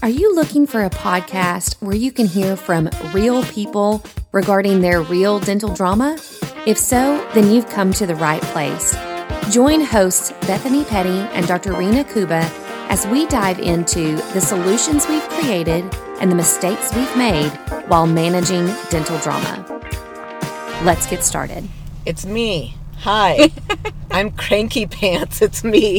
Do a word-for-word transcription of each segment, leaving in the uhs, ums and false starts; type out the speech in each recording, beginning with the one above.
Are you looking for a podcast where you can hear from real people regarding their real dental drama? If so, then you've come to the right place. Join hosts Bethany Petty and Doctor Rena Kuba as we dive into the solutions we've created and the mistakes we've made while managing dental drama. Let's get started. It's me. Hi. I'm Cranky Pants. It's me.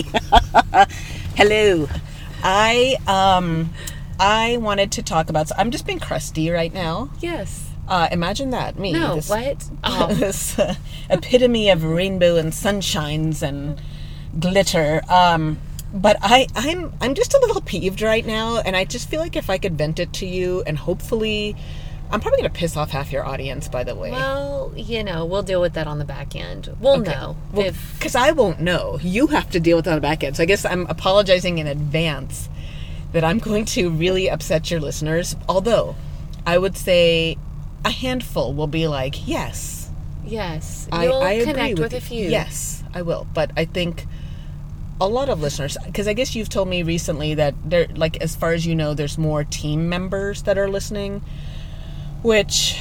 Hello. I um I wanted to talk about, so I'm just being crusty right now. Yes. Uh, imagine that, me. No, this, what? Oh. This uh, epitome of rainbow and sunshines and glitter. Um, but I, I'm I'm just a little peeved right now, and I just feel like if I could vent it to you, and hopefully, I'm probably going to piss off half your audience, by the way. Well, you know, we'll deal with that on the back end. We'll okay. know. Well, if because I won't know. You have to deal with it on the back end. So I guess I'm apologizing in advance that I'm going to really upset your listeners. Although, I would say a handful will be like, yes. Yes. I, You'll I connect agree with, with a few. Yes, I will. But I think a lot of listeners, because I guess you've told me recently that there, like, as far as you know, there's more team members that are listening, which...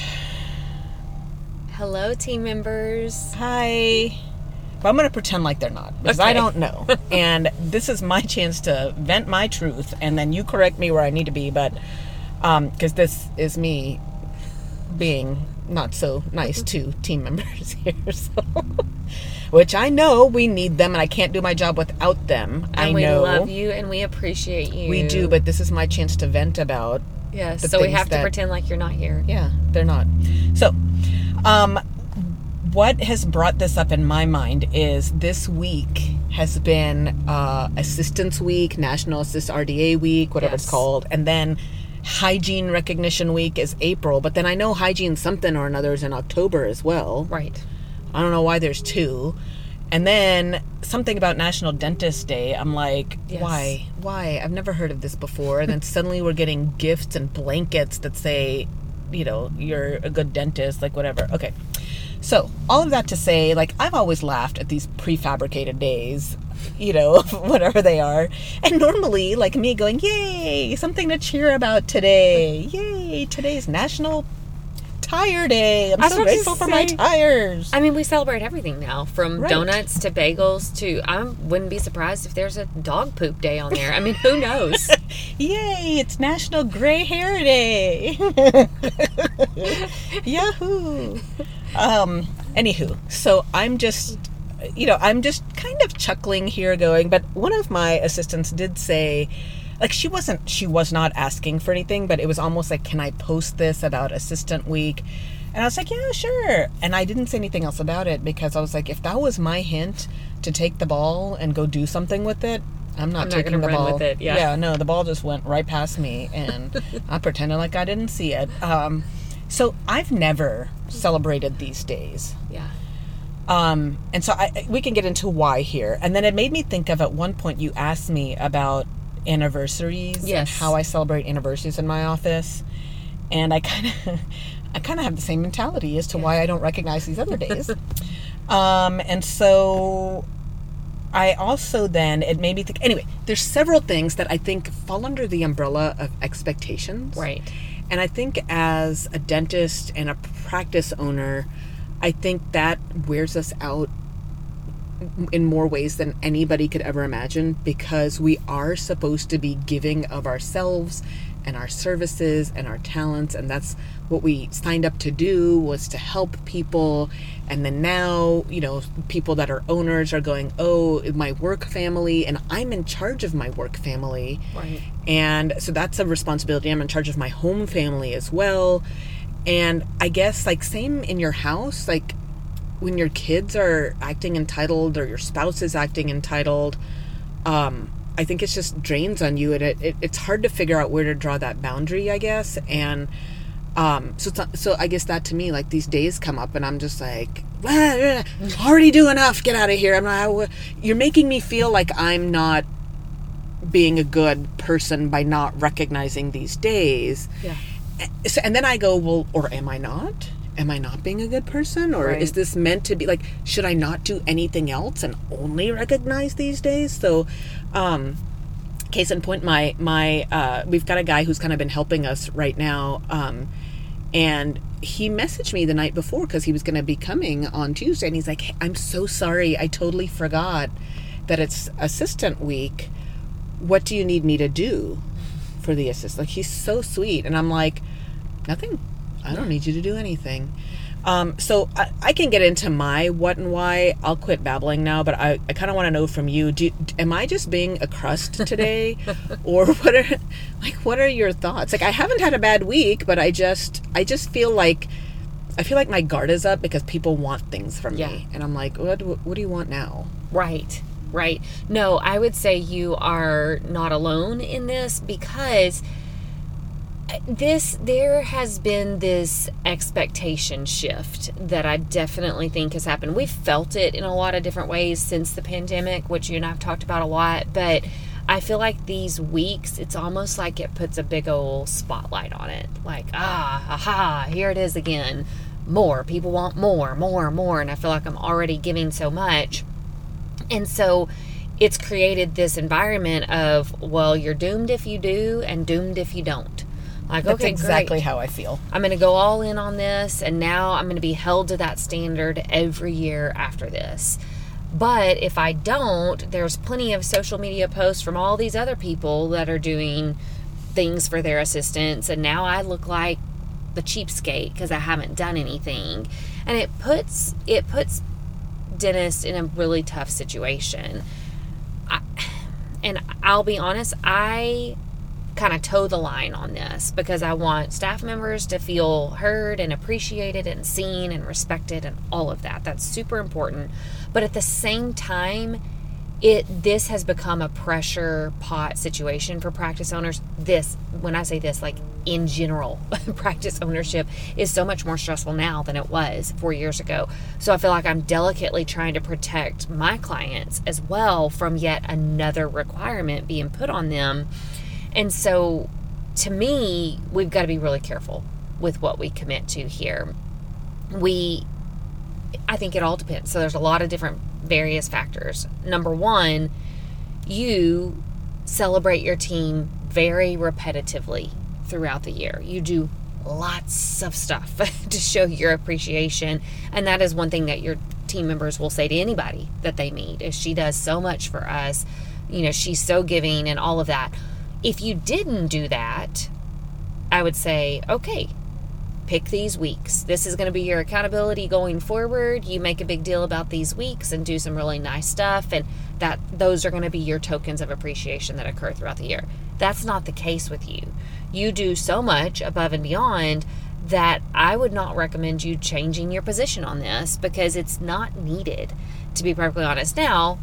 Hello, team members. Hi. But I'm going to pretend like they're not, because Okay. I don't know. And this is my chance to vent my truth, and then you correct me where I need to be, but um, because this is me being not so nice to team members here, so which I know we need them, and I can't do my job without them. And I we know love you, and we appreciate you. we do, but this is my chance to vent about. Yes, the so we things have to that- pretend like you're not here. Yeah, they're not. So, um, what has brought this up in my mind is this week has been uh, Assistance Week, National Assist R D A Week, whatever Yes. it's called, and then Hygiene Recognition Week is April, but then I know Hygiene something or another is in October as well. Right. I don't know why there's two. And then something about National Dentist Day. I'm like, Yes. why? Why? I've never heard of this before. And then suddenly we're getting gifts and blankets that say, you know, you're a good dentist, like whatever. Okay. So all of that to say, like, I've always laughed at these prefabricated days, you know, whatever they are. And normally, like me going, yay, something to cheer about today. Yay, today's National Tire Day. I'm I was so about to grateful for my say- tires. I mean, we celebrate everything now, from Right. donuts to bagels to, I wouldn't be surprised if there's a dog poop day on there. I mean, who knows? Yay, it's National Gray Hair Day. Yahoo. Um, anywho, so I'm just, you know, I'm just kind of chuckling here going, but one of my assistants did say, like, she wasn't, she was not asking for anything, but it was almost like, can I post this about Assistant Week? And I was like, yeah, sure. And I didn't say anything else about it because I was like, if that was my hint to take the ball and go do something with it, I'm not I'm not taking gonna the run ball. with it, yeah. Yeah, no, the ball just went right past me, and I pretended like I didn't see it. Um, so I've never celebrated these days. Yeah. Um, and so I, we can get into why here. And then it made me think of, at one point, you asked me about anniversaries Yes. and how I celebrate anniversaries in my office. And I kind of I kind of have the same mentality as to why I don't recognize these other days. um, and so I also then, it made me think, anyway, there's several things that I think fall under the umbrella of expectations. Right. And I think as a dentist and a practice owner, I think that wears us out in more ways than anybody could ever imagine, because we are supposed to be giving of ourselves and our services and our talents, and that's what we signed up to do, was to help people. And then now, you know, people that are owners are going, oh, my work family, and I'm in charge of my work family. Right. And so that's a responsibility. I'm in charge of my home family as well. And I guess, like, same in your house, like, when your kids are acting entitled or your spouse is acting entitled, um, I think it's just drains on you, and it, it, it's hard to figure out where to draw that boundary, I guess. And um, so, it's not, so I guess that to me, like, these days come up, and I'm just like, well, already do enough. Get out of here. I'm not. You're making me feel like I'm not being a good person by not recognizing these days. Yeah. So, and then I go, well, or am I not? Am I not being a good person? Or Right. is this meant to be, like, should I not do anything else and only recognize these days? So, um, case in point, my, my, uh, we've got a guy who's kind of been helping us right now. Um, and he messaged me the night before because he was going to be coming on Tuesday. And he's like, hey, I'm so sorry. I totally forgot that it's assistant week. What do you need me to do for the assistant? Like, he's so sweet. And I'm like, nothing. I don't need you to do anything. Um, so I, I can get into my what and why. I'll quit babbling now, but I, I kind of want to know from you, do, am I just being a crust today? Or what are, like, what are your thoughts? Like, I haven't had a bad week, but I just, I just feel like, I feel like my guard is up because people want things from yeah. me. And I'm like, what, what do you want now? Right, right. No, I would say you are not alone in this, because this, there has been this expectation shift that I definitely think has happened. We've felt it in a lot of different ways since the pandemic, which you and I have talked about a lot, but I feel like these weeks, it's almost like it puts a big old spotlight on it. Like, ah, aha, here it is again. More. People want more, more, more. And I feel like I'm already giving so much. And so it's created this environment of, well, you're doomed if you do and doomed if you don't. Like, That's okay, exactly great. how I feel. I'm going to go all in on this, and now I'm going to be held to that standard every year after this. But if I don't, there's plenty of social media posts from all these other people that are doing things for their assistants, and now I look like the cheapskate because I haven't done anything. And it puts it puts dentists in a really tough situation. I, and I'll be honest, I kind of toe the line on this because I want staff members to feel heard and appreciated and seen and respected and all of that. That's super important. But at the same time, it this has become a pressure pot situation for practice owners. This, when I say this, like in general, practice ownership is so much more stressful now than it was four years ago. So I feel like I'm delicately trying to protect my clients as well from yet another requirement being put on them. And so, to me, we've got to be really careful with what we commit to here. We, I think it all depends. So there's a lot of different various factors. Number one, you celebrate your team very repetitively throughout the year. You do lots of stuff to show your appreciation. And that is one thing that your team members will say to anybody that they meet, is she does so much for us. You know, she's so giving and all of that. If you didn't do that, I would say, okay, pick these weeks. This is going to be your accountability going forward. You make a big deal about these weeks and do some really nice stuff, and that those are going to be your tokens of appreciation that occur throughout the year. That's not the case with you. You do so much above and beyond that I would not recommend you changing your position on this because it's not needed, to be perfectly honest. Now,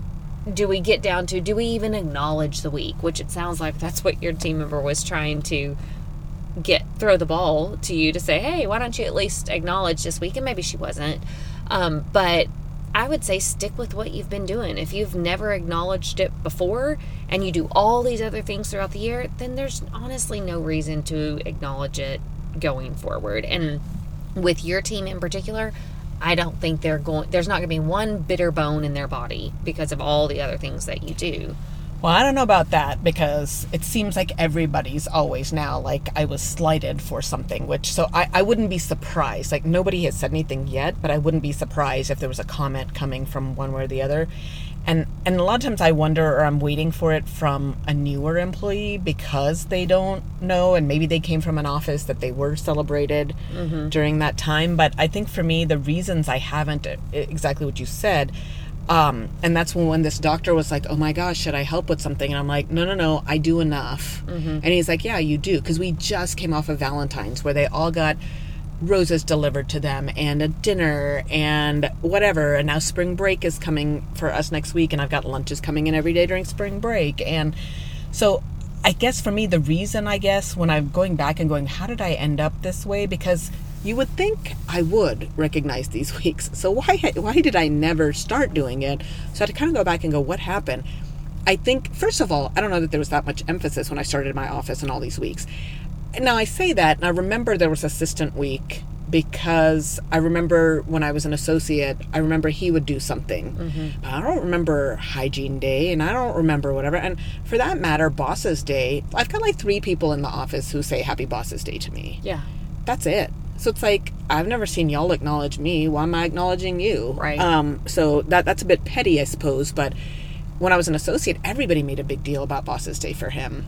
do we get down to, do we even acknowledge the week? Which it sounds like that's what your team member was trying to get, throw the ball to you to say, hey, why don't you at least acknowledge this week? And maybe she wasn't. Um, but I would say stick with what you've been doing. If you've never acknowledged it before and you do all these other things throughout the year, then there's honestly no reason to acknowledge it going forward. And with your team in particular, I don't think they're going, there's not going to be one bitter bone in their body because of all the other things that you do. Well, I don't know about that because it seems like everybody's always now like I was slighted for something, which, so I, I wouldn't be surprised. Like, nobody has said anything yet, but I wouldn't be surprised if there was a comment coming from one way or the other. And and a lot of times I wonder, or I'm waiting for it from a newer employee because they don't know, and maybe they came from an office that they were celebrated mm-hmm. during that time. But I think for me, the reasons I haven't, exactly what you said, um, and that's when, when this doctor was like, oh my gosh, should I help with something? And I'm like, no, no, no, I do enough. Mm-hmm. And he's like, yeah, you do. Because we just came off of Valentine's where they all got roses delivered to them and a dinner and whatever, and now spring break is coming for us next week, and I've got lunches coming in every day during spring break. And so I guess for me, the reason, I guess, when I'm going back and going, how did I end up this way? Because you would think I would recognize these weeks. So why why did I never start doing it? So I had to kind of go back and go, what happened? I think, first of all, I don't know that there was that much emphasis when I started my office in all these weeks. Now, I say that, and I remember there was assistant week because I remember when I was an associate, I remember he would do something. Mm-hmm. But I don't remember hygiene day, and I don't remember whatever. And for that matter, bosses day, I've got like three people in the office who say happy bosses day to me. Yeah. That's it. So it's like, I've never seen y'all acknowledge me. Why am I acknowledging you? Right. Um, so that that's a bit petty, I suppose. But when I was an associate, everybody made a big deal about bosses day for him.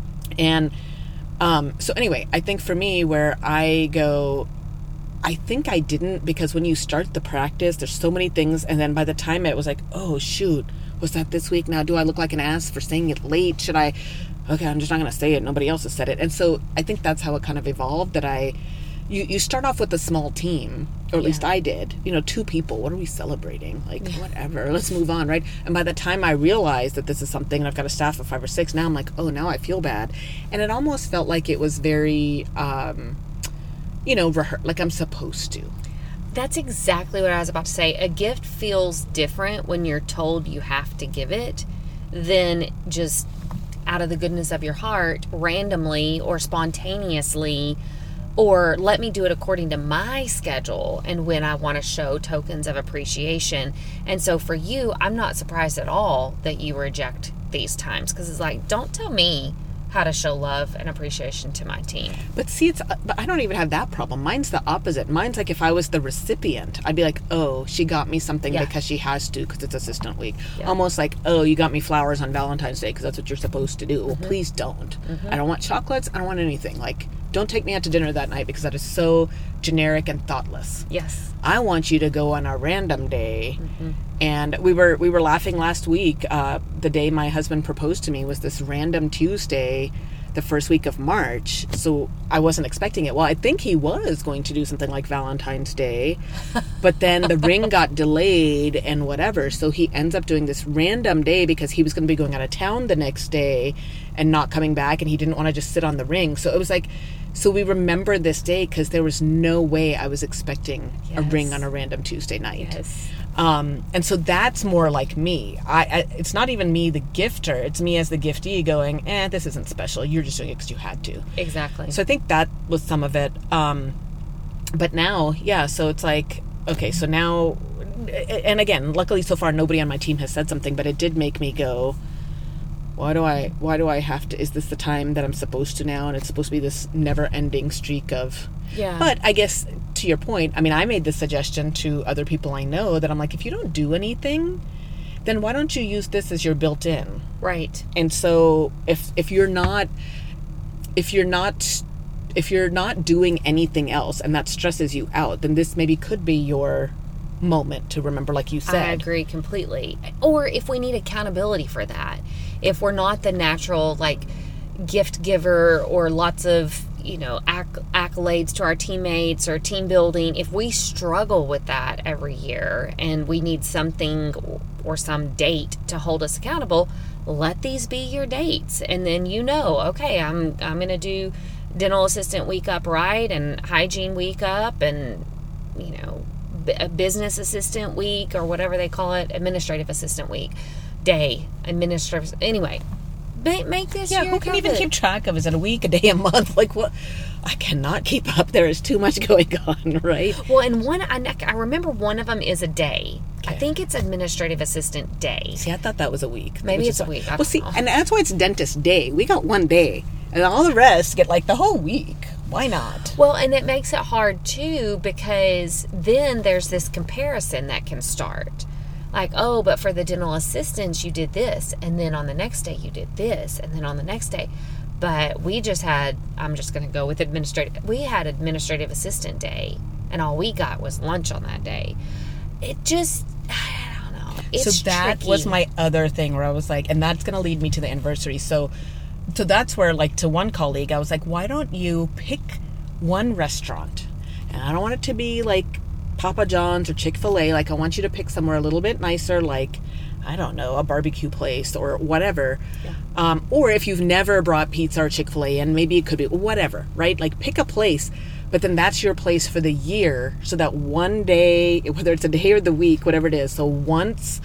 And um, so anyway, I think for me, where I go, I think I didn't, because when you start the practice, there's so many things. And then by the time it was like, oh, shoot, was that this week? Now, do I look like an ass for saying it late? Should I? Okay, I'm just not going to say it. Nobody else has said it. And so I think that's how it kind of evolved, that I, you, you start off with a small team, or at Yeah. least I did, you know, two people. What are we celebrating? Like, whatever, let's move on, right? And by the time I realized that this is something, and I've got a staff of five or six, now I'm like, oh, now I feel bad. And it almost felt like it was very, um, you know, rehe- like I'm supposed to. That's exactly what I was about to say. A gift feels different when you're told you have to give it than just out of the goodness of your heart, randomly or spontaneously, or let me do it according to my schedule and when I want to show tokens of appreciation. And so for you, I'm not surprised at all that you reject these times, because it's like, don't tell me how to show love and appreciation to my team. But see, it's, but I don't even have that problem. Mine's the opposite. Mine's like, if I was the recipient, I'd be like, oh, she got me something Yeah. because she has to, because it's assistant week. Yeah. Almost like, oh, you got me flowers on Valentine's Day because that's what you're supposed to do. Well, please don't. I don't want chocolates. I don't want anything. Like, don't take me out to dinner that night, because that is so generic and thoughtless. Yes. I want you to go on a random day. Mm-hmm. And we were we were laughing last week. Uh, the day my husband proposed to me was this random Tuesday, the first week of March. So I wasn't expecting it. Well, I think he was going to do something like Valentine's Day, but then the ring got delayed and whatever. So he ends up doing this random day because he was going to be going out of town the next day and not coming back, and he didn't want to just sit on the ring. So it was like, so we remember this day because there was no way I was expecting a Yes. ring on a random Tuesday night. Yes. Um, and so that's more like me. I, I it's not even me, the gifter. It's me as the giftee going, eh, this isn't special. You're just doing it because you had to. Exactly. So I think that was some of it. Um, but now, yeah, so it's like, okay, so now, and again, luckily so far nobody on my team has said something, but it did make me go, why do I, why do I have to, is this the time that I'm supposed to now? And it's supposed to be this never ending streak of, Yeah. but I guess to your point, I mean, I made this suggestion to other people I know that I'm like, if you don't do anything, then why don't you use this as your built-in? Right. And so if if you're not if you're not if you're not doing anything else and that stresses you out, then this maybe could be your moment to remember, like you said. I agree completely. Or if we need accountability for that, if we're not the natural like gift giver or lots of, you know, acc- accolades to our teammates or team building, if we struggle with that every year and we need something or some date to hold us accountable, let these be your dates. And then, you know, okay, I'm I'm going to do dental assistant week up right and hygiene week up and, you know, a business assistant week or whatever they call it, administrative assistant week, day, administrative, anyway. Make, make this Yeah, your who can even cover. keep track of? Is it a week, a day, a month? Like, what? I cannot keep up. There is too much going on, right? Well, and one, I, I remember one of them is a day. I Okay. think it's administrative assistant day. See, I thought that was a week. Maybe which it's is a week. I Well, don't see, know. and that's why it's dentist day. We got one day, and all the rest get like the whole week. Why not? Well, and it makes it hard too, because then there's this comparison that can start. Like, oh, but for the dental assistants, you did this. And then on the next day, you did this. And then on the next day. But we just had, I'm just going to go with administrative. We had administrative assistant day. And all we got was lunch on that day. It just, I don't know. It's so that tricky. was my other thing where I was like, and that's going to lead me to the anniversary. So, so that's where, like, to one colleague, I was like, why don't you pick one restaurant? And I don't want it to be like Papa John's or Chick-fil-A. Like, I want you to pick somewhere a little bit nicer, like, I don't know, a barbecue place or whatever. Yeah. Um, or if you've never brought pizza or Chick-fil-A, and maybe it could be whatever, right? Like, pick a place, but then that's your place for the year, so that one day, whether it's a day or the week, whatever it is, so once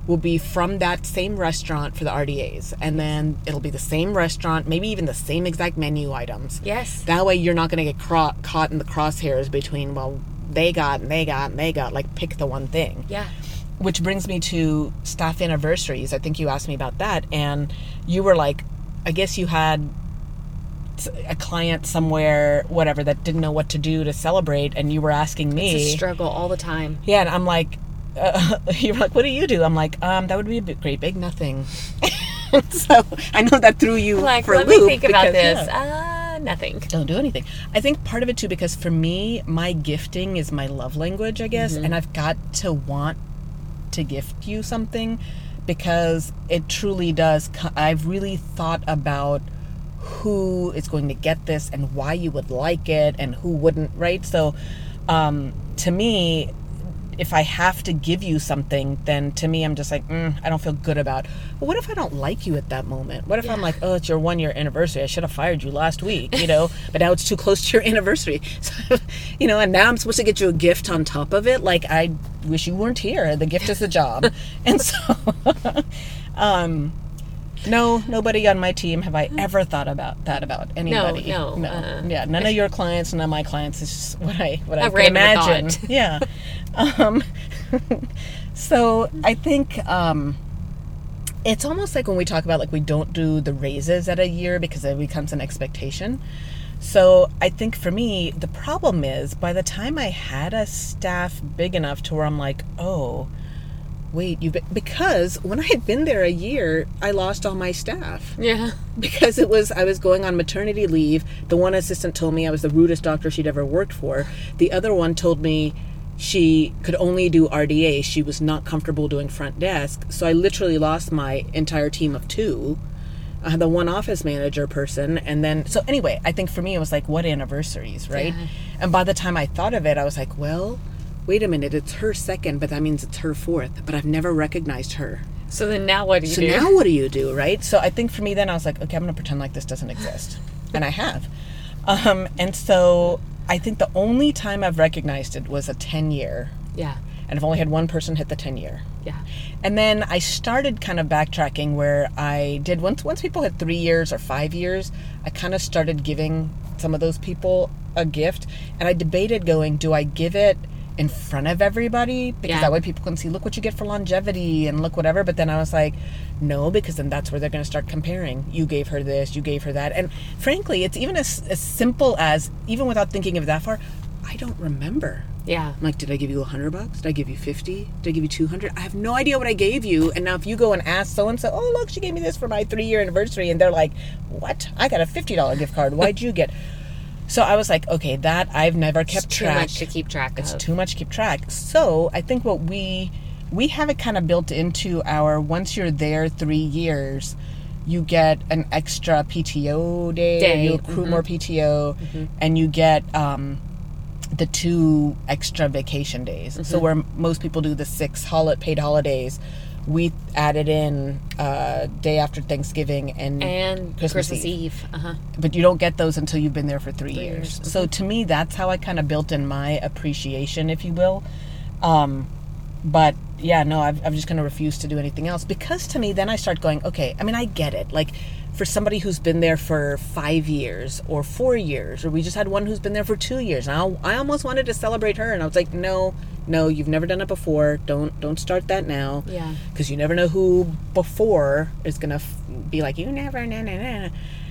will be from that same restaurant for the R D As. And then it'll be the same restaurant, maybe even the same exact menu items. Yes. That way you're not going to get cro- caught in the crosshairs between, well, they got and they got and they got. Like, pick the one thing. Yeah. Which brings me to staff anniversaries. I think you asked me about that. And you were like, I guess you had a client somewhere, whatever, that didn't know what to do to celebrate, and you were asking me. It's a struggle all the time. Yeah, and I'm like, uh, you're like, what do you do? I'm like, um, that would be a big, great big nothing. So I know that threw you like, for a let loop. me think because, about this. Yeah. Uh, nothing. Don't do anything. I think part of it too, because for me, my gifting is my love language, I guess, mm-hmm. and I've got to want to gift you something, because it truly does. I've really thought about who is going to get this and why you would like it and who wouldn't, right? So um, to me, if I have to give you something, then to me, I'm just like, mm, I don't feel good about. But what if I don't like you at that moment? What if yeah. I'm like, oh, it's your one year anniversary. I should have fired you last week, you know, but now it's too close to your anniversary. So, you know, and now I'm supposed to get you a gift on top of it. Like, I wish you weren't here. The gift is the job. And so, um, no, nobody on my team have I ever thought about that about anybody. No, no, no. Uh, yeah, none of your clients, none of my clients. It's just what I what I A can random imagine. thought. Yeah. Um, so I think um, it's almost like when we talk about, like, we don't do the raises at a year because it becomes an expectation. So I think for me, the problem is by the time I had a staff big enough to where I'm like, oh, wait, you because when I had been there a year, I lost all my staff. Yeah. Because it was, I was going on maternity leave. The one assistant told me I was the rudest doctor she'd ever worked for. The other one told me she could only do R D A. She was not comfortable doing front desk. So I literally lost my entire team of two. I had the one office manager person. And then, so anyway, I think for me, it was like, what anniversaries, right? Yeah. And by the time I thought of it, I was like, well, wait a minute, it's her second, but that means it's her fourth. But I've never recognized her. So then now what do you so do? So now what do you do, right? So I think for me then I was like, okay, I'm going to pretend like this doesn't exist. And I have. Um, and so I think the only time I've recognized it was a ten-year. Yeah. And I've only had one person hit the ten-year. Yeah. And then I started kind of backtracking where I did, once once people hit three years or five years, I kind of started giving some of those people a gift. And I debated going, do I give it in front of everybody, because yeah. that way people can see, look what you get for longevity and look whatever. But then I was like, no, because then that's where they're going to start comparing. You gave her this, you gave her that. And frankly, it's even as, as simple as, even without thinking of it that far, I don't remember. Yeah. I'm like, did I give you a hundred bucks? Did I give you fifty? Did I give you two hundred? I have no idea what I gave you. And now if you go and ask so-and-so, oh, look, she gave me this for my three year anniversary. And they're like, what? I got a fifty dollars gift card. Why'd you get? So I was like, okay, that I've never kept it's track. Too much to keep track It's of. too much to keep track. So I think what we, we have it kind of built into our, once you're there three years, you get an extra P T O day, day. you accrue mm-hmm. more P T O, mm-hmm. and you get um, the two extra vacation days. Mm-hmm. So where most people do the six hol- paid holidays, we added in uh, day after Thanksgiving and, and Christmas, Christmas Eve. Eve. Uh-huh. But you don't get those until you've been there for three, three years. years. Mm-hmm. So to me, that's how I kind of built in my appreciation, if you will. Um, but yeah, no, I've, I'm just going to refuse to do anything else, because to me, then I start going, okay, I mean, I get it. Like, for somebody who's been there for five years or four years, or we just had one who's been there for two years. And I, I almost wanted to celebrate her, and I was like, no, no, you've never done it before. Don't don't start that now. Yeah. Because you never know who before is going to f- be like, you never, na na na.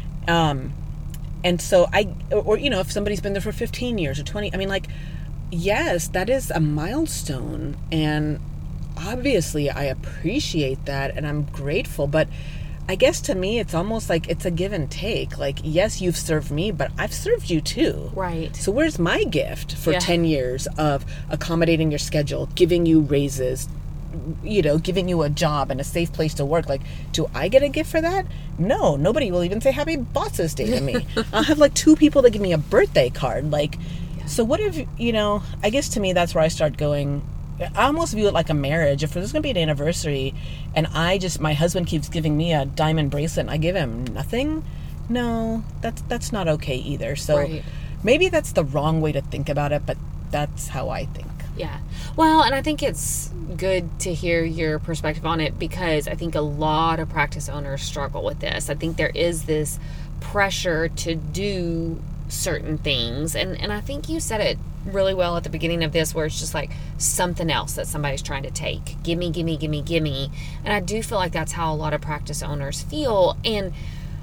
Um, and so I, or, you know, if somebody's been there for fifteen years or twenty, I mean, like, yes, that is a milestone. And obviously I appreciate that and I'm grateful. But I guess to me, it's almost like it's a give and take. Like, yes, you've served me, but I've served you too. Right. So where's my gift for yeah. ten years of accommodating your schedule, giving you raises, you know, giving you a job and a safe place to work? Like, do I get a gift for that? No, nobody will even say happy boss's day to me. I'll have like two people that give me a birthday card. Like, yeah. So what if, you know, I guess to me, that's where I start going, I almost view it like a marriage. If there's going to be an anniversary and I just, my husband keeps giving me a diamond bracelet and I give him nothing, no, that's that's not okay either. So right. maybe that's the wrong way to think about it, but that's how I think. Yeah. Well, and I think it's good to hear your perspective on it because I think a lot of practice owners struggle with this. I think there is this pressure to do certain things. And, and I think you said it really well at the beginning of this where it's just like something else that somebody's trying to take. Gimme, gimme, gimme, gimme. And I do feel like that's how a lot of practice owners feel. And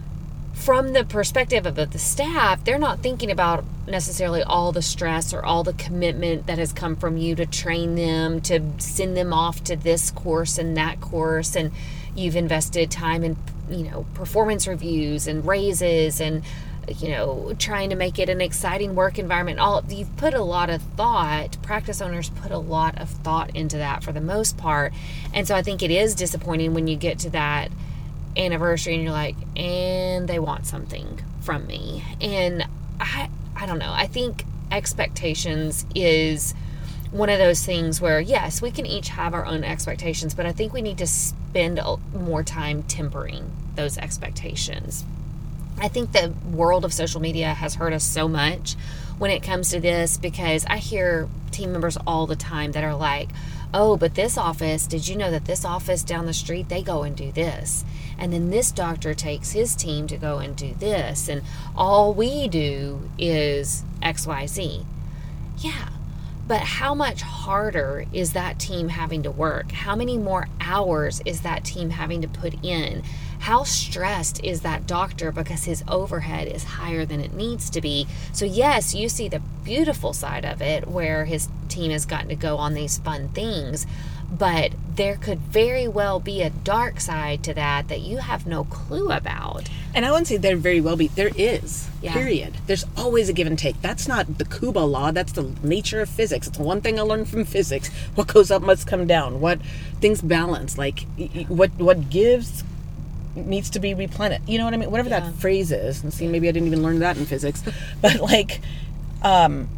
from the perspective of the staff, they're not thinking about necessarily all the stress or all the commitment that has come from you to train them, to send them off to this course and that course. And you've invested time in, you know, performance reviews and raises and, you know, trying to make it an exciting work environment. All you've put a lot of thought, practice owners put a lot of thought into that for the most part. And so I think it is disappointing when you get to that anniversary and you're like, and they want something from me. And I I don't know. I think expectations is one of those things where, yes, we can each have our own expectations, but I think we need to spend more time tempering those expectations. I think the world of social media has hurt us so much when it comes to this because I hear team members all the time that are like, oh, but this office, did you know that this office down the street, they go and do this? And then this doctor takes his team to go and do this. And all we do is X Y Z. Yeah. But how much harder is that team having to work? How many more hours is that team having to put in? How stressed is that doctor because his overhead is higher than it needs to be? So yes, you see the beautiful side of it where his team has gotten to go on these fun things, but there could very well be a dark side to that that you have no clue about. And I wouldn't say there very well be. There is, yeah. Period. There's always a give and take. That's not the Kuba law. That's the nature of physics. It's one thing I learned from physics. What goes up must come down. What things balance. Like what what gives needs to be replenished. You know what I mean? Whatever yeah. that phrase is. And see, maybe I didn't even learn that in physics. But like, um,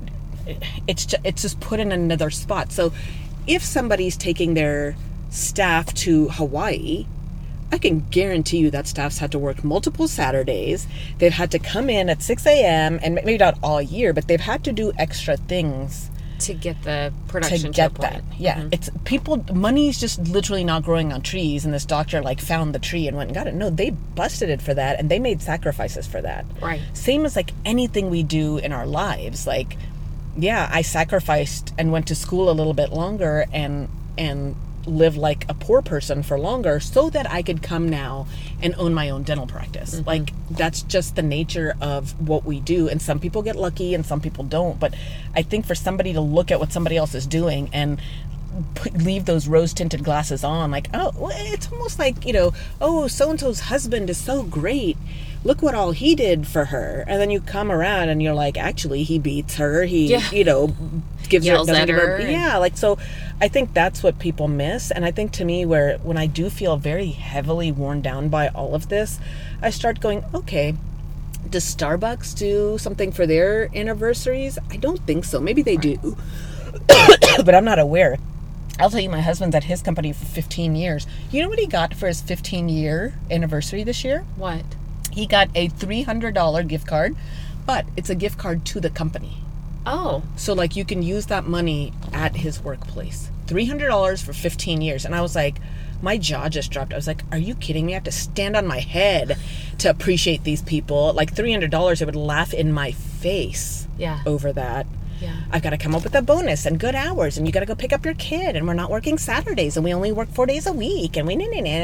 it's just, it's just put in another spot. So if somebody's taking their staff to Hawaii, I can guarantee you that staff's had to work multiple Saturdays. They've had to come in at six a.m. and maybe not all year, but they've had to do extra things to get the production to get to that. Yeah. Mm-hmm. It's people, money's just literally not growing on trees. And this doctor like found the tree and went and got it. No, they busted it for that. And they made sacrifices for that. Right. Same as like anything we do in our lives. Like, yeah, I sacrificed and went to school a little bit longer and, and live like a poor person for longer so that I could come now and own my own dental practice. Mm-hmm. Like that's just the nature of what we do. And some people get lucky and some people don't. But I think for somebody to look at what somebody else is doing and put, leave those rose tinted glasses on, like, oh, well, it's almost like, you know, oh, so-and-so's husband is so great. Look what all he did for her. And then you come around and you're like, actually, he beats her. He, yeah. you know, gives Yells her, at give her. her yeah, like, so I think that's what people miss. And I think to me, where when I do feel very heavily worn down by all of this, I start going, okay, does Starbucks do something for their anniversaries? I don't think so. Maybe they right. do. But I'm not aware. I'll tell you, my husband's at his company for fifteen years. You know what he got for his fifteen-year anniversary this year? What? He got a three hundred dollars gift card, but it's a gift card to the company. Oh. So, like, you can use that money at his workplace. three hundred dollars for fifteen years. And I was like, my jaw just dropped. I was like, are you kidding me? I have to stand on my head to appreciate these people. Like, three hundred dollars, I would laugh in my face yeah. over that. Yeah. I've got to come up with a bonus and good hours, and you got to go pick up your kid, and we're not working Saturdays, and we only work four days a week, and we,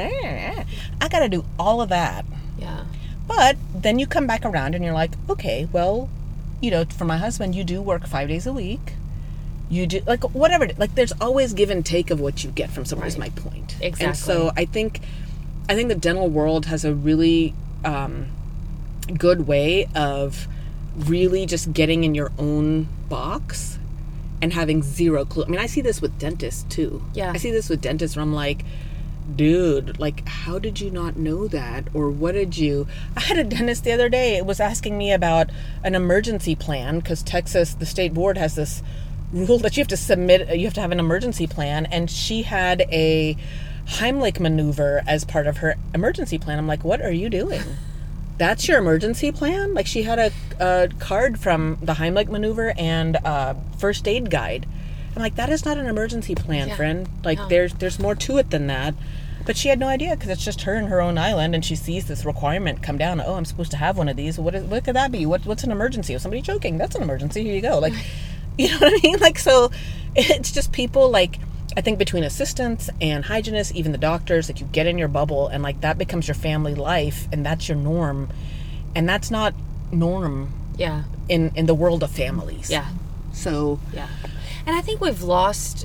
I got to do all of that. Yeah. But then you come back around and you're like, okay, well, you know, for my husband, you do work five days a week. You do, like, whatever. Like, there's always give and take of what you get from someone, right. is my point. Exactly. And so I think, I think the dental world has a really um, good way of really just getting in your own box and having zero clue. I mean, I see this with dentists, too. Yeah. I see this with dentists where I'm like, dude, like, how did you not know that? Or what did you... I had a dentist the other day. It was asking me about an emergency plan because Texas, the state board has this rule that you have to submit, you have to have an emergency plan. And she had a Heimlich maneuver as part of her emergency plan. I'm like, what are you doing? That's your emergency plan? Like, she had a, a card from the Heimlich maneuver and a first aid guide. I'm like, that is not an emergency plan, Yeah. friend. Like, No. there's there's more to it than that. But she had no idea because it's just her and her own island, and she sees this requirement come down. Oh, I'm supposed to have one of these. What is, what could that be? What what's an emergency? Is somebody choking? That's an emergency. Here you go. Like, you know what I mean? Like, so it's just people, like, I think between assistants and hygienists, even the doctors, like, you get in your bubble, and like that becomes your family life, and that's your norm, and that's not norm Yeah. in in the world of families. Yeah. So Yeah. And I think we've lost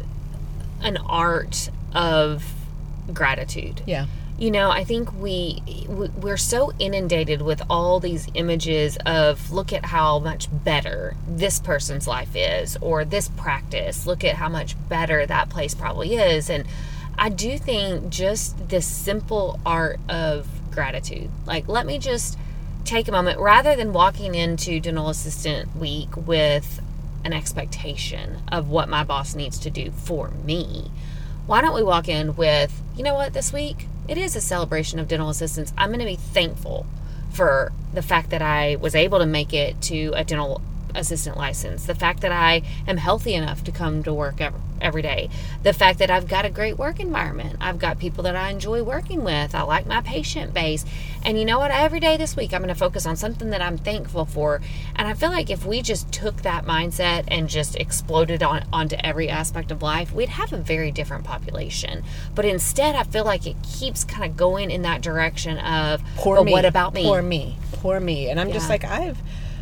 an art of gratitude. yeah. You know, I think we we- we're so inundated with all these images of look at how much better this person's life is, or this practice, look at how much better that place probably is. And I do think just this simple art of gratitude, like, let me just take a moment rather than walking into dental assistant week with an expectation of what my boss needs to do for me. Why don't we walk in with, you know what, this week, it is a celebration of dental assistants. I'm going to be thankful for the fact that I was able to make it to a dental assistant license, the fact that I am healthy enough to come to work every, every day, the fact that I've got a great work environment. I've got people that I enjoy working with. I like my patient base. And you know what? Every day this week, I'm going to focus on something that I'm thankful for. And I feel like if we just took that mindset and just exploded on onto every aspect of life, we'd have a very different population. But instead, I feel like it keeps kind of going in that direction of, Poor but me. what about me? Poor me. Poor me. And I'm just Yeah. like, I've,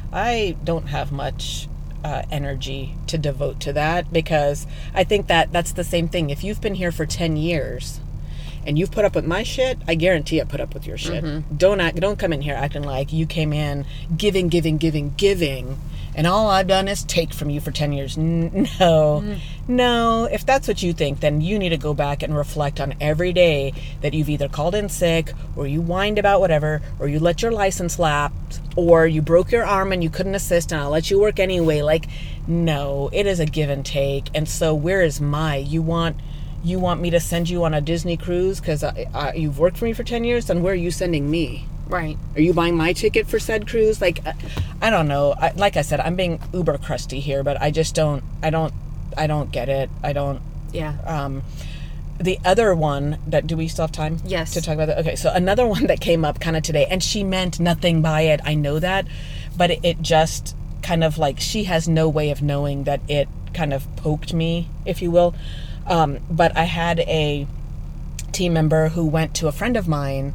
I don't have much uh, energy to devote to that, because I think that that's the same thing. If you've been here for ten years and you've put up with my shit, I guarantee I put up with your shit. Mm-hmm. Don't act, don't come in here acting like you came in giving, giving, giving, giving, and all I've done is take from you for ten years. N- no, Mm-hmm. no. If that's what you think, then you need to go back and reflect on every day that you've either called in sick, or you whined about whatever, or you let your license lapse, or you broke your arm and you couldn't assist and I'll let you work anyway. Like, no, it is a give and take. And so where is my, you want, you want me to send you on a Disney cruise because you've worked for me for ten years? Then where are you sending me? Right. Are you buying my ticket for said cruise? Like, I, I don't know. I, like I said, I'm being uber crusty here, but I just don't, I don't, I don't get it. I don't, Yeah. um, the other one that, do we still have time Yes. to talk about that? Okay. So another one that came up kind of today, and she meant nothing by it. I know that, but it, it just kind of like, she has no way of knowing that it kind of poked me, if you will. Um, but I had a team member who went to a friend of mine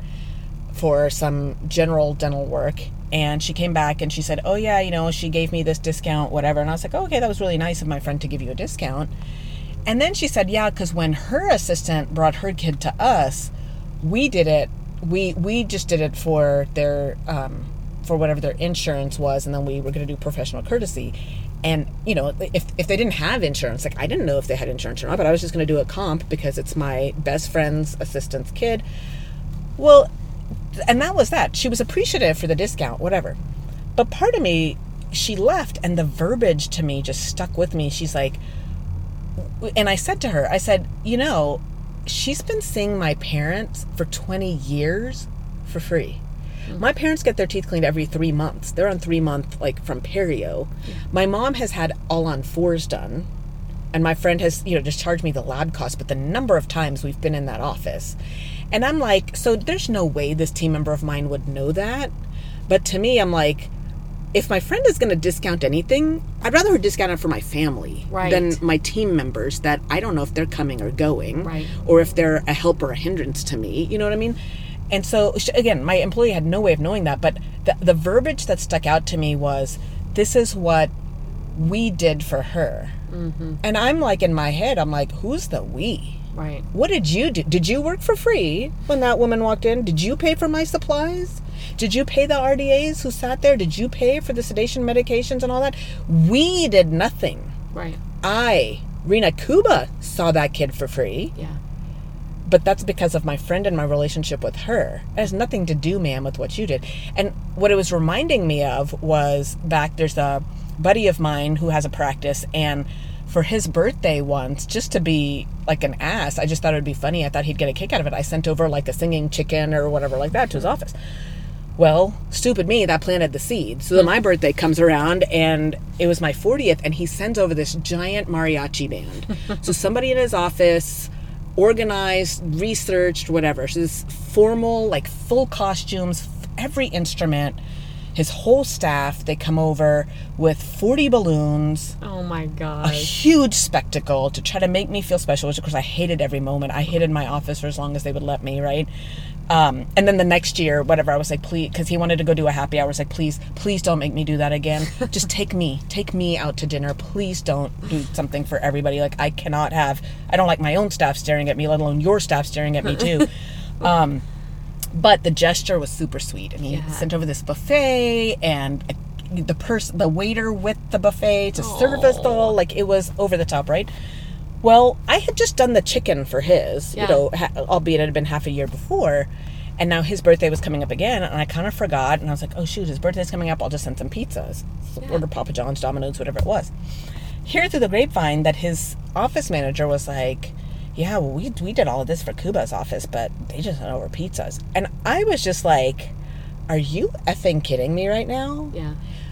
for some general dental work, and she came back and she said, oh yeah, you know, she gave me this discount, whatever. And I was like, oh, okay, that was really nice of my friend to give you a discount. And then she said, yeah, because when her assistant brought her kid to us, we did it, we we just did it for their um for whatever their insurance was, and then we were going to do professional courtesy. And, you know, if if they didn't have insurance, like, I didn't know if they had insurance or not, but I was just going to do a comp because it's my best friend's assistant's kid. Well, and that was that. She was appreciative for the discount, whatever. But part of me, she left, and the verbiage to me just stuck with me. She's like, and I said to her, I said, you know, she's been seeing my parents for twenty years for free. My parents get their teeth cleaned every three months. They're on three month, like, from perio. Yeah. My mom has had all on fours done. And my friend has, you know, just charged me the lab cost, but the number of times we've been in that office. And I'm like, so there's no way this team member of mine would know that. But to me, I'm like, if my friend is going to discount anything, I'd rather her discount it for my family right. than my team members that I don't know if they're coming or going, right. or if they're a help or a hindrance to me. You know what I mean? And so, again, my employee had no way of knowing that, but the, the verbiage that stuck out to me was, this is what we did for her. Mm-hmm. And I'm like, in my head, I'm like, who's the we? Right. What did you do? Did you work for free when that woman walked in? Did you pay for my supplies? Did you pay the R D As who sat there? Did you pay for the sedation medications and all that? We did nothing. Right. I, Rena Kuba, saw that kid for free. Yeah. But that's because of my friend and my relationship with her. It has nothing to do, ma'am, with what you did. And what it was reminding me of was back, there's a buddy of mine who has a practice, and for his birthday once, just to be like an ass, I just thought it would be funny. I thought he'd get a kick out of it. I sent over like a singing chicken or whatever like that to his office. Well, stupid me, that planted the seed. So then my birthday comes around, and it was my fortieth, and he sends over this giant mariachi band. So somebody in his office organized, researched, whatever. So this formal, like full costumes, every instrument, his whole staff, they come over with forty balloons. Oh my A gosh. huge spectacle to try to make me feel special, which of course I hated every moment. I hated my office for as long as they would let me, right? Um, and then the next year, whatever, I was like, please, because he wanted to go do a happy hour. I was like, please, please don't make me do that again. Just take me, take me out to dinner. Please don't do something for everybody. Like, I cannot have, I don't like my own staff staring at me, let alone your staff staring at me too. um, but the gesture was super sweet. And he Yeah. sent over this buffet and the person, the waiter with the buffet to Aww. serve us all. Like, it was over the top, right? Well, I had just done the chicken for his, Yeah. you know, ha- albeit it had been half a year before. And now his birthday was coming up again, and I kind of forgot. And I was like, oh, shoot, his birthday's coming up. I'll just send some pizzas. So Yeah. Order Papa John's, Domino's, whatever it was. Hear through the grapevine that his office manager was like, yeah, well, we, we did all of this for Cuba's office, but they just sent over pizzas. And I was just like, are you effing kidding me right now? Yeah.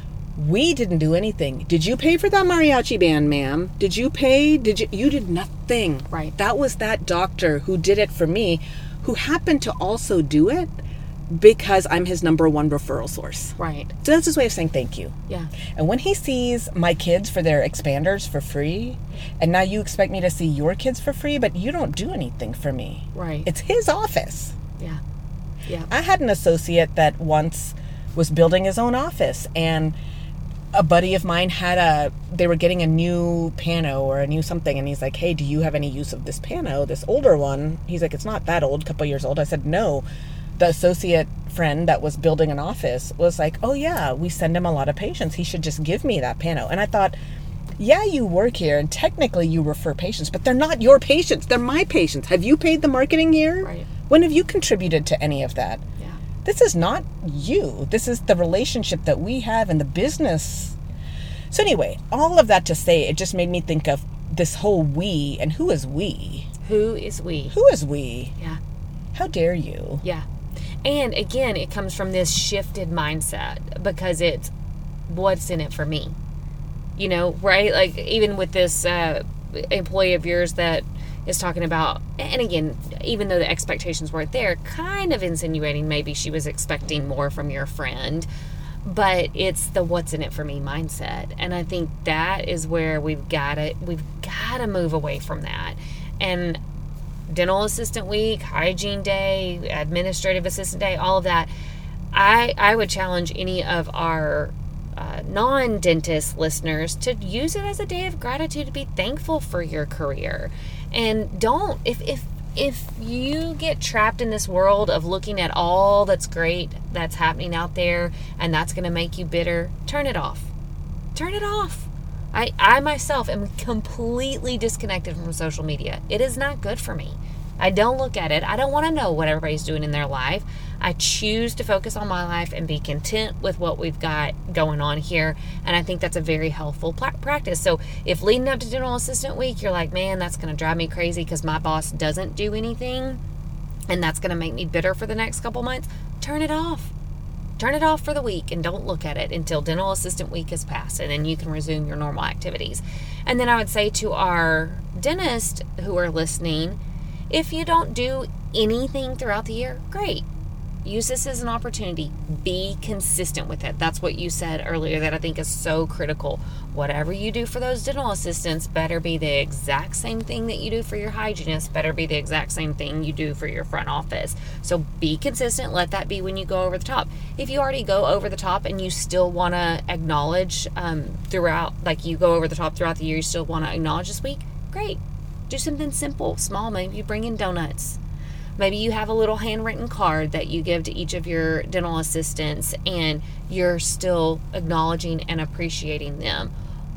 We didn't do anything. Did you pay for that mariachi band, ma'am? Did you pay? Did you? You did nothing. Right. That was that doctor who did it for me, who happened to also do it because I'm his number one referral source. Right. So that's his way of saying thank you. Yeah. And when he sees my kids for their expanders for free, and now you expect me to see your kids for free, but you don't do anything for me. Right. It's his office. Yeah. Yeah. I had an associate that once was building his own office, and a buddy of mine had a, they were getting a new pano or a new something, and he's like, hey, do you have any use of this pano, this older one? He's like, it's not that old, a couple years old. I said, no. The associate friend that was building an office was like, oh yeah, we send him a lot of patients. He should just give me that pano. And I thought, yeah, you work here, and technically you refer patients, but they're not your patients. They're my patients. Have you paid the marketing here? Right. When have you contributed to any of that? Yeah. This is not you. This is the relationship that we have in the business. So anyway, all of that to say, it just made me think of this whole we, and who is we? Who is we? Who is we? Yeah. How dare you? Yeah. And again, it comes from this shifted mindset because it's what's in it for me. You know, right? Like even with this uh, employee of yours that is talking about, and again, even though the expectations weren't there, kind of insinuating maybe she was expecting more from your friend, but it's the what's in it for me mindset. And I think that is where we've got to, we've got to move away from that. And dental assistant week, hygiene day, administrative assistant day, all of that, I, I would challenge any of our uh, non-dentist listeners to use it as a day of gratitude, to be thankful for your career. And don't, if, if, if you get trapped in this world of looking at all that's great that's happening out there and that's going to make you bitter, turn it off. Turn it off. I, I myself am completely disconnected from social media. It is not good for me. I don't look at it. I don't want to know what everybody's doing in their life. I choose to focus on my life and be content with what we've got going on here. And I think that's a very helpful pl- practice. So if leading up to Dental Assistant Week, you're like, man, that's going to drive me crazy because my boss doesn't do anything, and that's going to make me bitter for the next couple months, turn it off. Turn it off for the week and don't look at it until Dental Assistant Week has passed, and then you can resume your normal activities. And then I would say to our dentists who are listening, if you don't do anything throughout the year, great. Use this as an opportunity. Be consistent with it. That's what you said earlier that I think is so critical. Whatever you do for those dental assistants better be the exact same thing that you do for your hygienist, better be the exact same thing you do for your front office. So be consistent. Let that be when you go over the top. If you already go over the top and you still want to acknowledge um, throughout, like you go over the top throughout the year, you still want to acknowledge this week, great. Do something simple, small. Maybe you bring in donuts. Maybe you have a little handwritten card that you give to each of your dental assistants and you're still acknowledging and appreciating them.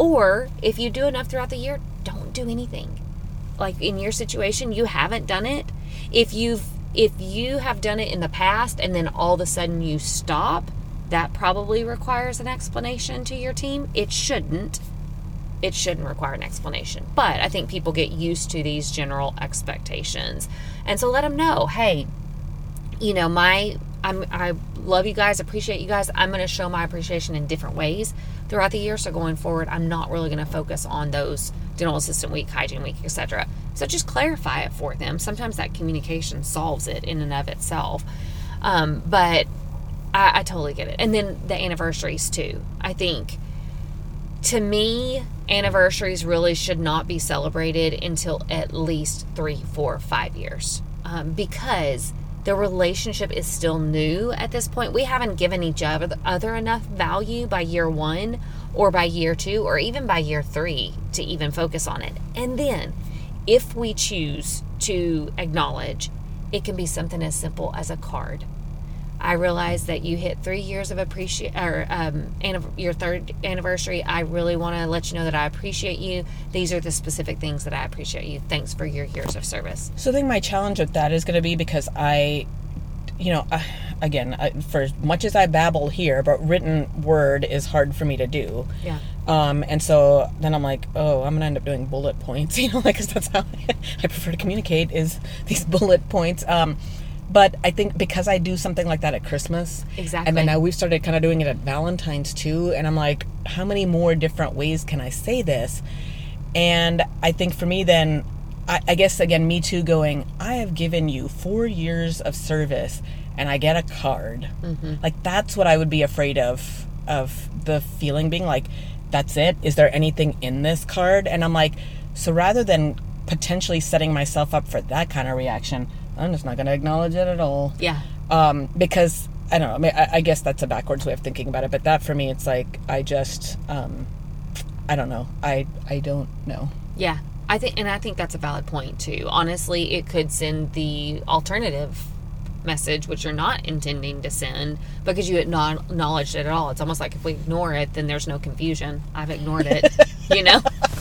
Or if you do enough throughout the year, don't do anything. Like in your situation, you haven't done it. If you've if you have done it in the past and then all of a sudden you stop, that probably requires an explanation to your team. It shouldn't. It shouldn't require an explanation. But I think people get used to these general expectations. And so let them know, hey, you know, my I'm, I love you guys, appreciate you guys. I'm going to show my appreciation in different ways throughout the year. So going forward, I'm not really going to focus on those dental assistant week, hygiene week, et cetera. So just clarify it for them. Sometimes that communication solves it in and of itself. Um, but I, I totally get it. And then the anniversaries too. I think, to me, anniversaries really should not be celebrated until at least three, four, five years. Um, because the relationship is still new at this point. We haven't given each other, other enough value by year one or by year two or even by year three to even focus on it. And then if we choose to acknowledge, it can be something as simple as a card. I realize that you hit three years of appreciate or um, your third anniversary. I really want to let you know that I appreciate you. These are the specific things that I appreciate you. Thanks for your years of service. So I think my challenge with that is going to be because I, you know, uh, again, I, for as much as I babble here, but written word is hard for me to do. Yeah. Um, and so then I'm like, oh, I'm going to end up doing bullet points, you know, like, 'cause that's how I, I prefer to communicate is these bullet points. Um, But I think because I do something like that at Christmas. Exactly. And then now we've started kind of doing it at Valentine's too. And I'm like, how many more different ways can I say this? And I think for me then, I, I guess, again, me too going, I have given you four years of service and I get a card. Mm-hmm. Like, that's what I would be afraid of, of the feeling being like, that's it? Is there anything in this card? And I'm like, so rather than potentially setting myself up for that kind of reaction, I'm just not going to acknowledge it at all. Yeah. Um, because, I don't know, I mean, I, I guess that's a backwards way of thinking about it, but that for me, it's like, I just, um, I don't know. I, I don't know. Yeah. I think, and I think that's a valid point too. Honestly, it could send the alternative message, which you're not intending to send because you acknowledged it at all. It's almost like if we ignore it, then there's no confusion. I've ignored it, you know?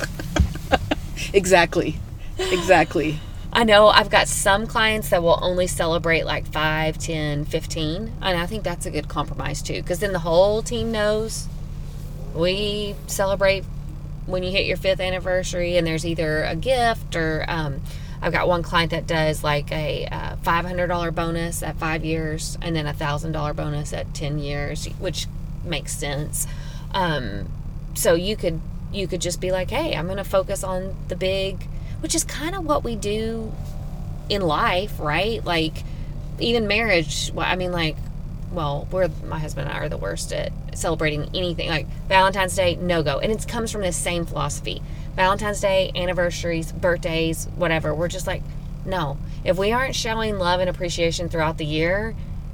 Exactly. Exactly. I know I've got some clients that will only celebrate like five, ten, fifteen. And I think that's a good compromise too. Because then the whole team knows we celebrate when you hit your fifth anniversary and there's either a gift or um, I've got one client that does like a uh, five hundred dollars bonus at five years and then a one thousand dollars bonus at ten years, which makes sense. Um, so you could, you could just be like, hey, I'm going to focus on the big... Which is kind of what we do in life, right? Like, even marriage, well, I mean, like, well, we're, my husband and I are the worst at celebrating anything. Like, Valentine's Day, no go. And it comes from this same philosophy. Valentine's Day, anniversaries, birthdays, whatever. We're just like, no. If we aren't showing love and appreciation throughout the year,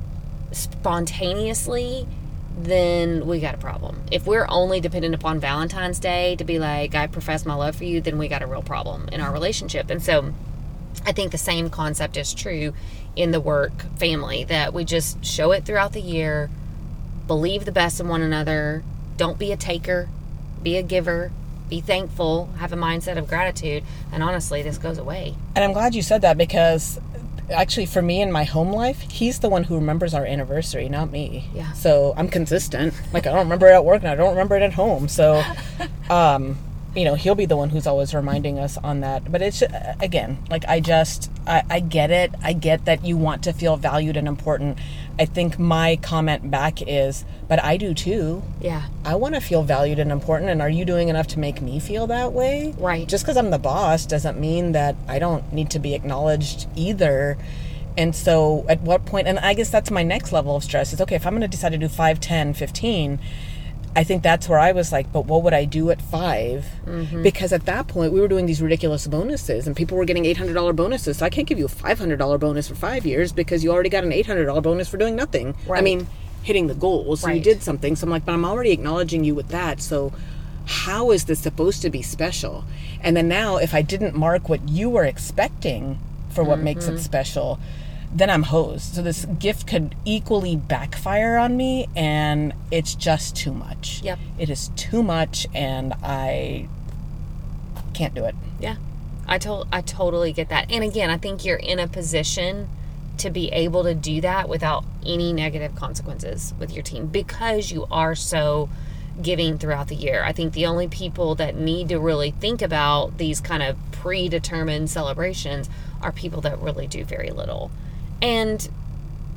spontaneously, then we got a problem. If we're only dependent upon Valentine's Day to be like, I profess my love for you, then we got a real problem in our relationship. And so I think the same concept is true in the work family, that we just show it throughout the year, believe the best in one another, don't be a taker, be a giver, be thankful, have a mindset of gratitude, and honestly, this goes away. And I'm glad you said that because actually for me in my home life, he's the one who remembers our anniversary, not me. Yeah. So I'm consistent. Like, I don't remember it at work and I don't remember it at home. So, um, you know, he'll be the one who's always reminding us on that. But it's, again, like, I just, I, I get it. I get that you want to feel valued and important. I think my comment back is, but I do too. Yeah. I want to feel valued and important. And are you doing enough to make me feel that way? Right. Just because I'm the boss doesn't mean that I don't need to be acknowledged either. And so at what point, and I guess that's my next level of stress is, okay, if I'm going to decide to do five, ten, fifteen, I think that's where I was like, but what would I do at five? Mm-hmm. Because at that point, we were doing these ridiculous bonuses and people were getting eight hundred dollars bonuses. So I can't give you a five hundred dollars bonus for five years because you already got an eight hundred dollars bonus for doing nothing. Right. I mean, hitting the goals. So right. you did something. So I'm like, but I'm already acknowledging you with that. So how is this supposed to be special? And then now, if I didn't mark what you were expecting for what mm-hmm. makes it special, then I'm hosed. So this gift could equally backfire on me, and it's just too much. Yep. It is too much, and I can't do it. Yeah. I to- I totally get that. And again, I think you're in a position to be able to do that without any negative consequences with your team because you are so giving throughout the year. I think the only people that need to really think about these kind of predetermined celebrations are people that really do very little. And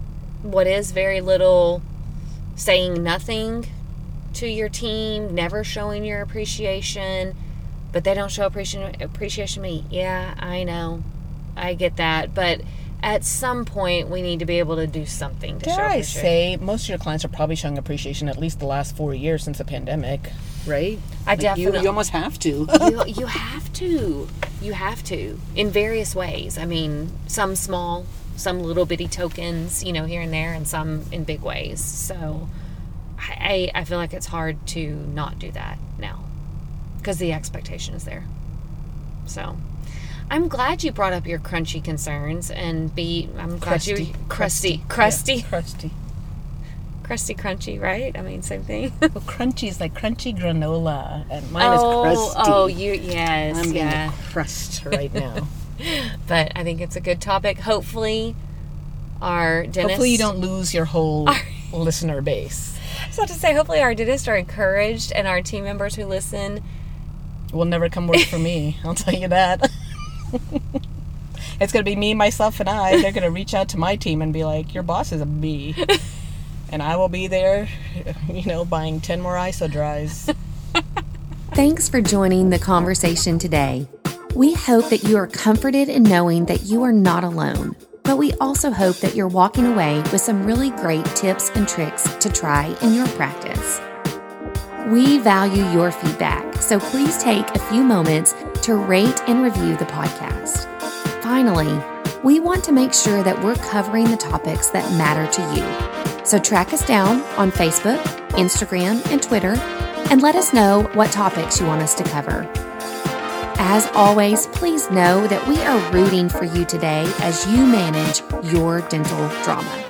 what is very little, saying nothing to your team, never showing your appreciation, but they don't show appreciation appreciation to me. Yeah, I know. I get that. But at some point, we need to be able to do something to Dare show I appreciation. say, most of your clients are probably showing appreciation at least the last four years since the pandemic, right? I Like, definitely... You, you almost have to. you, you have to. You have to. In various ways. I mean, some small, some little bitty tokens, you know, here and there, and some in big ways. So I, I feel like it's hard to not do that now because the expectation is there. So I'm glad you brought up your crunchy concerns and be, I'm glad Crusty. you, crusty, Crusty. crusty, Yeah, crusty. crusty, crunchy, right? I mean, same thing. Well, crunchy is like crunchy granola, and mine oh, is crusty. oh, you, yes, I'm yeah. in the crust right now. But I think it's a good topic. Hopefully, our dentist. Hopefully you don't lose your whole listener base. I was about to say, hopefully our dentists are encouraged, and our team members who listen Will never come work for me. I'll tell you that. It's going to be me, myself, and I. They're going to reach out to my team and be like, your boss is a bee. And I will be there, you know, buying ten more I S O dries. Thanks for joining the conversation today. We hope that you are comforted in knowing that you are not alone, but we also hope that you're walking away with some really great tips and tricks to try in your practice. We value your feedback, so please take a few moments to rate and review the podcast. Finally, we want to make sure that we're covering the topics that matter to you. So track us down on Facebook, Instagram, and Twitter, and let us know what topics you want us to cover. As always, please know that we are rooting for you today as you manage your dental drama.